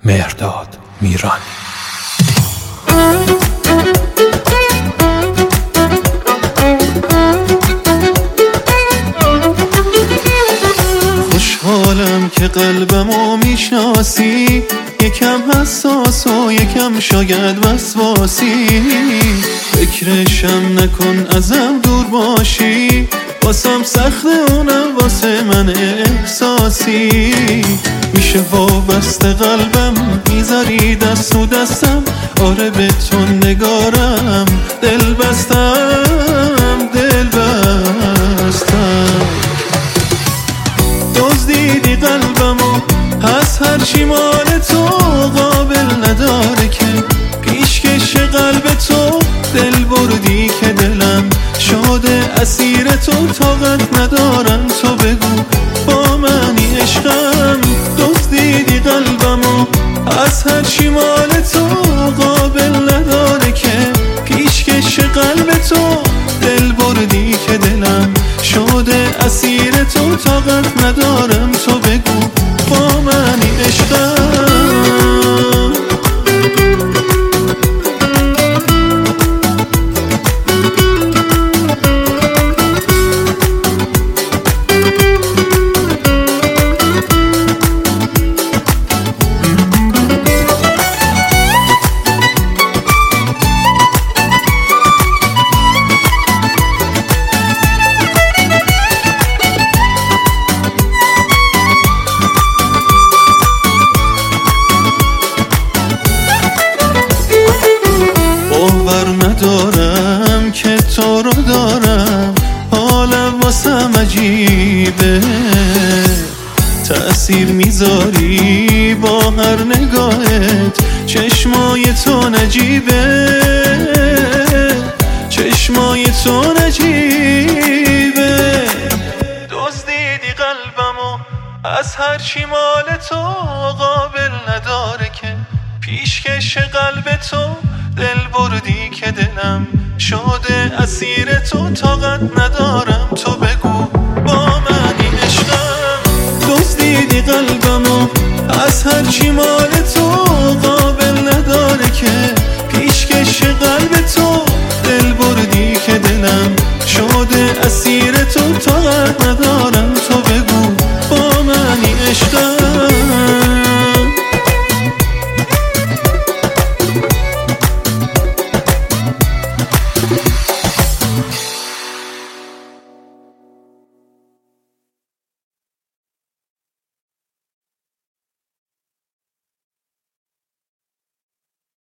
مهرداد میرانی. خوشحالم که قلبمو میشناسی، یکم حساس و یکم شاید وسواسی. فکرشم نکن ازم دور باشی، واسم سخته اونم واسه من احساسی. میشه وابسته قلبم میذاری دست و دستم، آره به تو نگارم دل بستم دل بستم. دزدیدی قلبمو از هرچی مال تو، قابل نداره که پیشکش قلب تو. دل بردی که دلم شده اسیر تو، طاقت ندارم تو بگو با منی عشقم. دزدیدی قلبمو از هرچی مال تو، قابل نداره که پیشکش قلب تو. دل بردی که دلم شده اسیر تو، طاقت ندارم تو بگو با منی عشقم. باور ندارم که تو رو دارم، حالم واسم عجیبه. تأثیر میذاری با هر نگاهت، چشمای تو نجیبه، چشمای تو نجیبه. دزدیدی قلبمو از هرچی مال تو، قابل نداره که پیشکش قلب تو. دل بردی که دلم شده اسیر تو، طاقت ندارم تو بگو با منی عشقم. دزدیدی قلبمو از هرچی مال تو، قابل نداره که پیشکش قلب تو. دل بردی که دلم